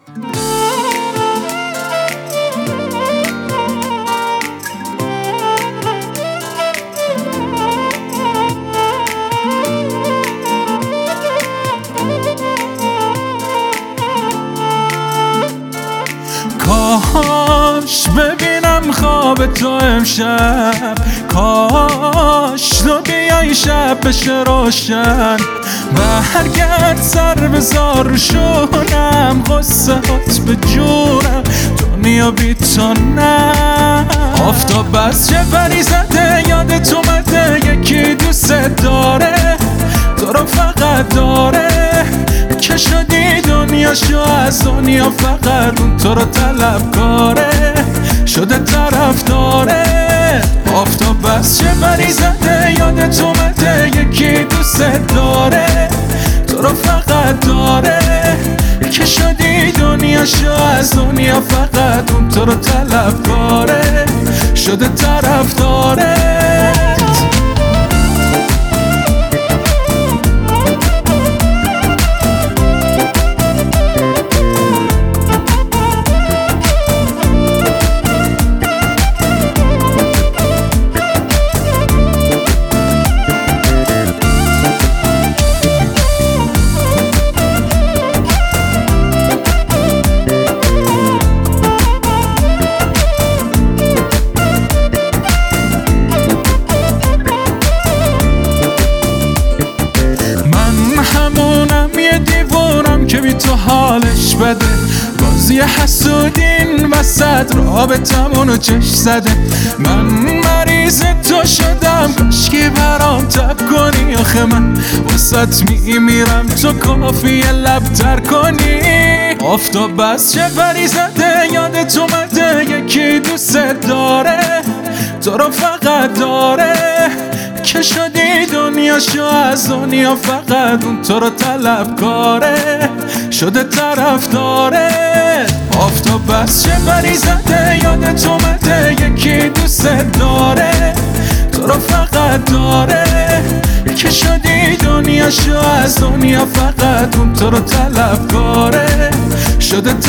کاش ببینم خواب تو امشب، کاش تو بیای شب بشه روشن، برگرد سر بذار رو شونم، غصه هات به جونم، دنیا بی تو نه. آفتاب بس چه پری زده یادت اومده، یکی دوست داره تو رو فقط داره، که شدی دنیاشو از دنیا، فقط اون تو رو طلب کاره، شده طرف داره. آفتاب بس چه پری زده یادت اومده، یکی دوست داره تو رو فقط داره، که شدی دنیاشو از دنیا، فقط اون تو رو طلب کاره، شده طرف داره. که بی تو حالش بده، بازی حسودین وسط رابطمونو چش زده، من مریض تو شدم کاشکی برام تب کنی، آخه من وسط میمیرم تو کافیه لب تر کنی. آفتاب بس چه پری زده یادت اومده، یکی دوست داره تو رو فقط داره، که شدی دنیاشو از دنیا، فقط اون تو رو طلب کاره، شده طرف داره. آفتاب بس چه پری زده یادت اومده، یکی دوست داره تو رو فقط داره، که شدی دنیاشو از دنیا، فقط اون تو رو طلب کاره، شده